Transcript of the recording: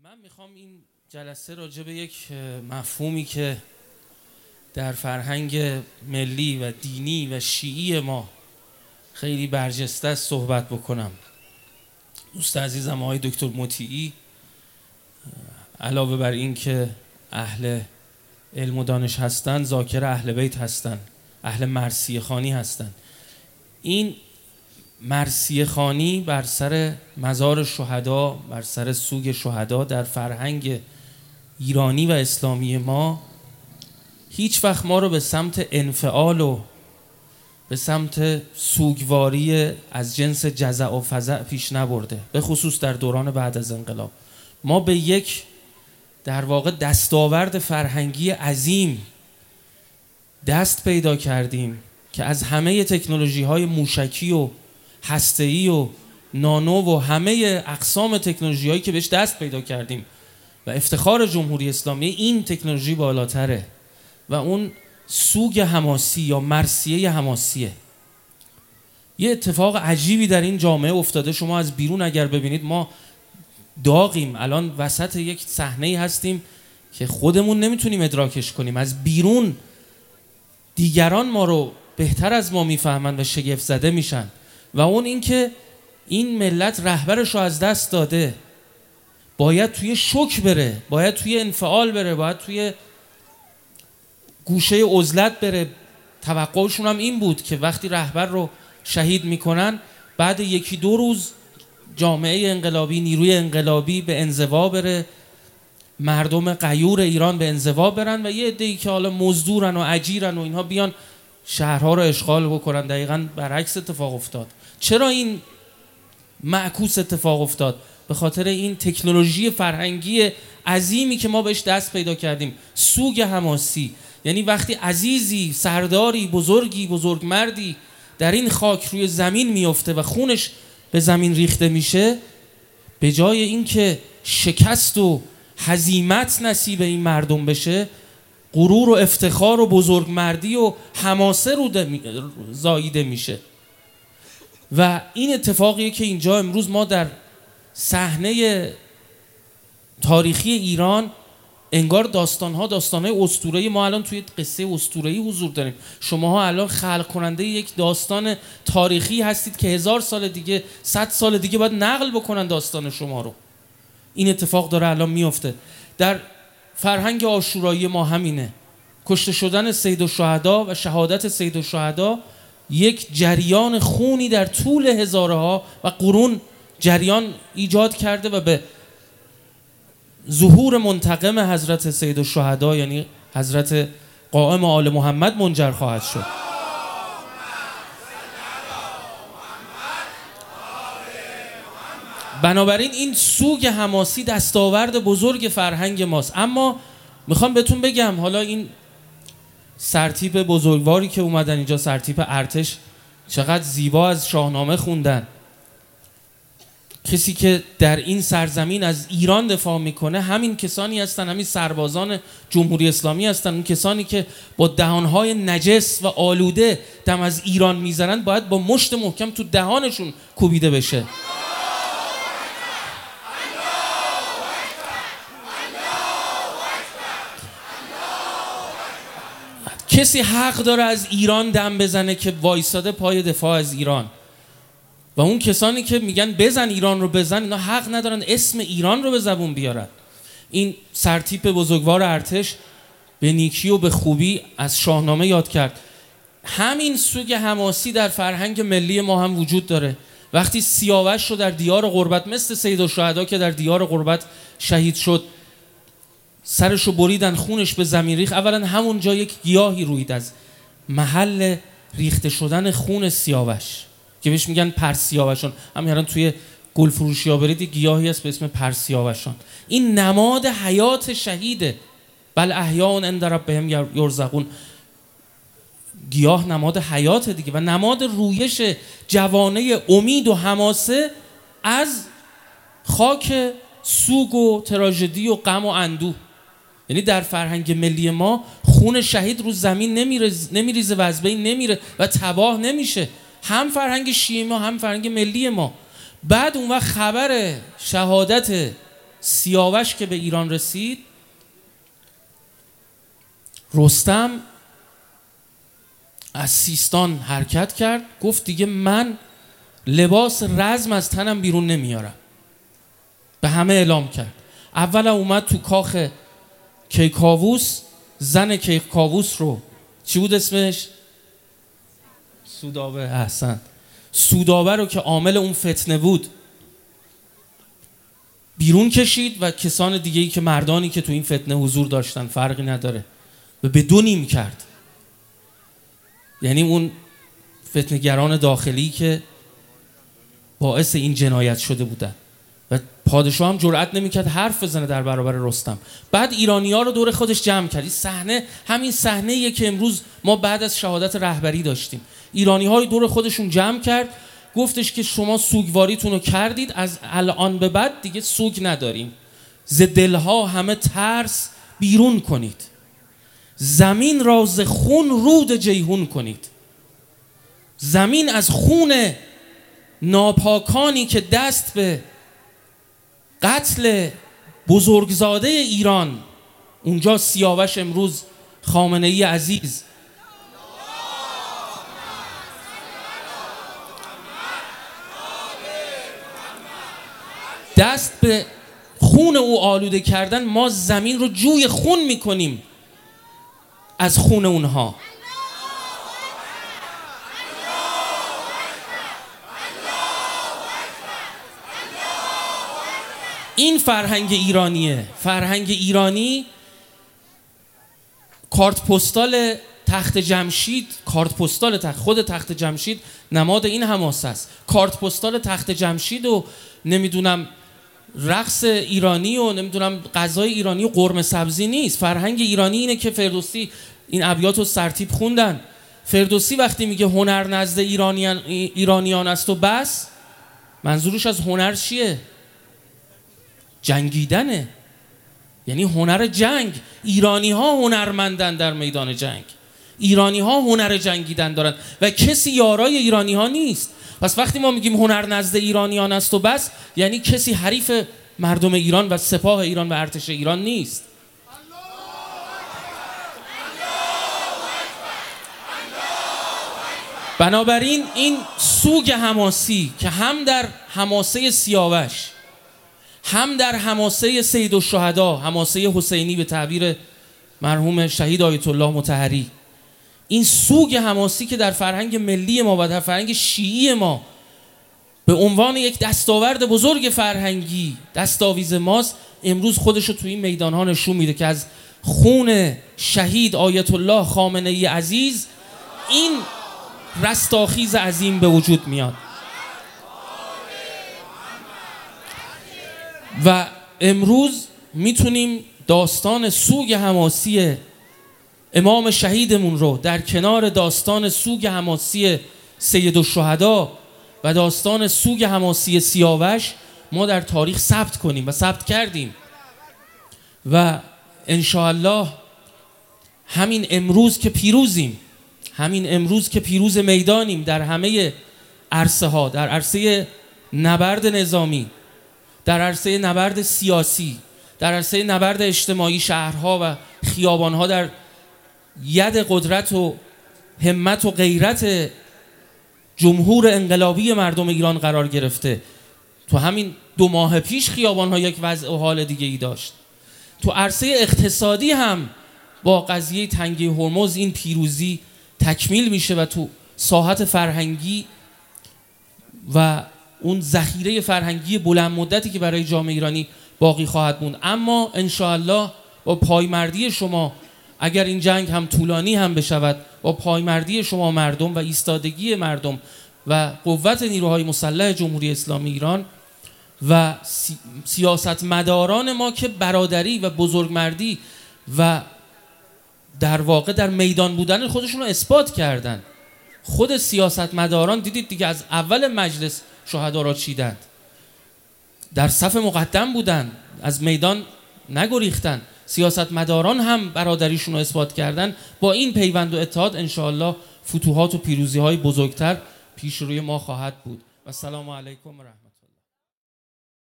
من میخوام این جلسه راجع به یک مفهومی که در فرهنگ ملی و دینی و شیعی ما خیلی برجسته است صحبت بکنم. دوست عزیزم آقای دکتر مطیعی علاوه بر این که اهل علم و دانش هستند، ذاکر اهل بیت هستند، اهل مرثیه خوانی هستند. این مرثیه خوانی بر سر مزار شهدا، بر سر سوگ شهدا در فرهنگ ایرانی و اسلامی ما هیچ وقت ما رو به سمت انفعال و به سمت سوگواری از جنس جزع و فزع پیش نبرده، به خصوص در دوران بعد از انقلاب. ما به یک در واقع دستاورد فرهنگی عظیم دست پیدا کردیم که از همه تکنولوژی‌های موشکی و هسته‌ای و نانو و همه اقسام تکنولوژی‌هایی که بهش دست پیدا کردیم و افتخار جمهوری اسلامی این تکنولوژی بالاتره و اون سوگ حماسی یا مرثیه حماسیه. یه اتفاق عجیبی در این جامعه افتاده. شما از بیرون اگر ببینید ما داغیم، الان وسط یک صحنه‌ای هستیم که خودمون نمیتونیم ادراکش کنیم. از بیرون دیگران ما رو بهتر از ما میفهمن و شگفت زده میشن و اون این که این ملت رهبرش رو از دست داده، باید توی شوک بره، باید توی انفعال بره، باید توی گوشه عزلت بره. توقعشون هم این بود که وقتی رهبر رو شهید میکنن بعد یکی دو روز جامعه انقلابی، نیروی انقلابی به انزوا بره، مردم غیور ایران به انزوا برن و یه عده‌ای که حالا مزدورن و اجیرن و اینها بیان شهرها رو اشغال بکنن. دقیقاً برعکس اتفاق افتاد. چرا این معکوس اتفاق افتاد؟ به خاطر این تکنولوژی فرهنگی عظیمی که ما بهش دست پیدا کردیم، سوگ حماسی. یعنی وقتی عزیزی، سرداری، بزرگی، بزرگمردی در این خاک روی زمین میفته و خونش به زمین ریخته میشه، به جای اینکه شکست و هزیمت نصیب این مردم بشه، غرور و افتخار و بزرگمردی و حماسه رو زاییده میشه. و این اتفاقیه که اینجا امروز ما در صحنه تاریخی ایران انگار داستانهای اسطوره‌ای، ما الان توی قصه اسطوره‌ای حضور داریم. شماها الان خلق کننده یک داستان تاریخی هستید که 1000 سال دیگه، 100 سال دیگه باید نقل بکنن داستان شما رو. این اتفاق داره الان میفته. در فرهنگ عاشورایی ما همینه. کشته شدن سید الشهدا و شهادت سید الشهدا یک جریان خونی در طول هزارها و قرون جریان ایجاد کرده و به ظهور منتقم حضرت سید الشهدا یعنی حضرت قائم آل محمد منجر خواهد شد. بنابراین این سوگ حماسی دستاورد بزرگ فرهنگ ماست. اما میخوام بهتون بگم، حالا این سرتیپ بزرگواری که اومدن اینجا، سرتیپ ارتش، چقدر زیبا از شاهنامه خوندن. کسی که در این سرزمین از ایران دفاع میکنه همین کسانی هستن، همین سربازان جمهوری اسلامی هستن. اون کسانی که با دهانهای نجس و آلوده دم از ایران میزنن باید با مشت محکم تو دهانشون کوبیده بشه. کسی حق داره از ایران دم بزنه که وایساده پای دفاع از ایران؟ و اون کسانی که میگن بزن ایران رو بزن، اینا حق ندارن اسم ایران رو به زبون بیارن. این سرتیپ بزرگوار ارتش به نیکی و به خوبی از شاهنامه یاد کرد. همین سوگ حماسی در فرهنگ ملی ما هم وجود داره. وقتی سیاوش رو در دیار غربت، مثل سید الشهدا که در دیار غربت شهید شد، سرش رو بریدن، خونش به زمین ریخت، اولا همونجا یک گیاهی روید از محل ریخته شدن خون سیاوش که بهش میگن پرسیاوشان. همین الان توی گل فروشی ها برید گیاهی هست به اسم پرسیاوشان. این نماد حیات شهیده. بل احیاء عند ربهم یرزقون. گیاه نماد حیات دیگه و نماد رویش جوانه امید و حماسه از خاک سوگ و تراژدی و غم و اندوه. یعنی در فرهنگ ملی ما خون شهید رو زمین نمیریزه و از بین نمیره و تباه نمیشه. هم فرهنگ شیعی ما هم فرهنگ ملی ما. بعد اون وقت خبر شهادت سیاوش که به ایران رسید، رستم از سیستان حرکت کرد، گفت دیگه من لباس رزم از تنم بیرون نمیارم. به همه اعلام کرد. اول اومد تو کاخ کیکاووس، زن کیکاووس رو، چی بود اسمش؟ سودابه. احسن. سودابه رو که عامل اون فتنه بود بیرون کشید و کسان دیگه‌ای که مردانی که تو این فتنه حضور داشتن، فرقی نداره، به دو نیم کرد. یعنی اون فتنه‌گران داخلی که باعث این جنایت شده بودن و پادشاه هم جرئت نمی‌کرد حرف بزنه در برابر رستم. بعد ایرانی‌ها رو دور خودش جمع کرد. این صحنه همین صحنه‌ایه که امروز ما بعد از شهادت رهبری داشتیم. ایرانی‌ها رو دور خودشون جمع کرد، گفتش که شما سوگواریتون رو کردید، از الان به بعد دیگه سوگ نداریم. ز دلها همه ترس بیرون کنید، زمین را ز خون رود جیحون کنید. زمین از خون ناپاکانی که دست به قتل بزرگزاده ایران، اونجا سیاوش امروز خامنه‌ای عزیز، دست به خون او آلوده کردن، ما زمین رو جوی خون میکنیم از خون اونها. این فرهنگ ایرانیه. فرهنگ ایرانی کارت پستال تخت جمشید، خود تخت جمشید نماد این حماسه است. کارت پستال تخت جمشید و نمیدونم رقص ایرانی و نمیدونم غذای ایرانی و قرمه سبزی نیست. فرهنگ ایرانی اینه که فردوسی این ابیات رو سرتیپ خوندن. فردوسی وقتی میگه هنر نزد ایرانیان است و بس، منظورش از هنر چیه؟ جنگیدنه. یعنی هنر جنگ. ایرانی ها هنرمندن در میدان جنگ. ایرانی ها هنر جنگیدن دارن و کسی یارای ایرانی ها نیست. پس وقتی ما میگیم هنر نزد ایرانیان است و بس، یعنی کسی حریف مردم ایران و سپاه ایران و ارتش ایران نیست. بنابراین این سوگ حماسی که هم در حماسه سیاوش، هم در حماسه سیدالشهدا، حماسه حسینی به تعبیر مرحوم شهید آیت الله مطهری، این سوگ حماسی که در فرهنگ ملی ما و در فرهنگ شیعی ما به عنوان یک دستاورد بزرگ فرهنگی دستاویز ماست، امروز خودش رو توی این میدان‌ها نشون میده که از خون شهید آیت الله خامنه‌ای عزیز این رستاخیز عظیم به وجود میاد. و امروز میتونیم داستان سوگ حماسی امام شهیدمون رو در کنار داستان سوگ حماسی سیدالشهدا و داستان سوگ حماسی سیاوش ما در تاریخ ثبت کنیم و ثبت کردیم. و انشاءالله همین امروز که پیروزیم، همین امروز که پیروز میدانیم در همه عرصه ها، در عرصه نبرد نظامی، در عرصه نبرد سیاسی، در عرصه نبرد اجتماعی، شهرها و خیابانها در ید قدرت و همت و غیرت جمهور انقلابی مردم ایران قرار گرفته. تو همین 2 ماه پیش خیابانها یک وضع و حال دیگه ای داشت. تو عرصه اقتصادی هم با قضیه تنگه هرمز این پیروزی تکمیل میشه و تو ساحت فرهنگی و اون ذخیره فرهنگی بلند مدتی که برای جامعه ایرانی باقی خواهد موند. اما انشاءالله با پایمردی شما، اگر این جنگ هم طولانی هم بشود، با پایمردی شما مردم و ایستادگی مردم و قوت نیروهای مسلح جمهوری اسلامی ایران و سیاستمداران ما که برادری و بزرگمردی و در واقع در میدان بودن خودشون رو اثبات کردن. خود سیاستمداران دیدید دیگه، از اول مجلس شهدا را چیدند، در صف مقدم بودن، از میدان نگریختن. سیاستمداران هم برادریشون رو اثبات کردن. با این پیوند و اتحاد انشاءالله فتوحات و پیروزی های بزرگتر پیش روی ما خواهد بود. و السلام علیکم و رحمت الله.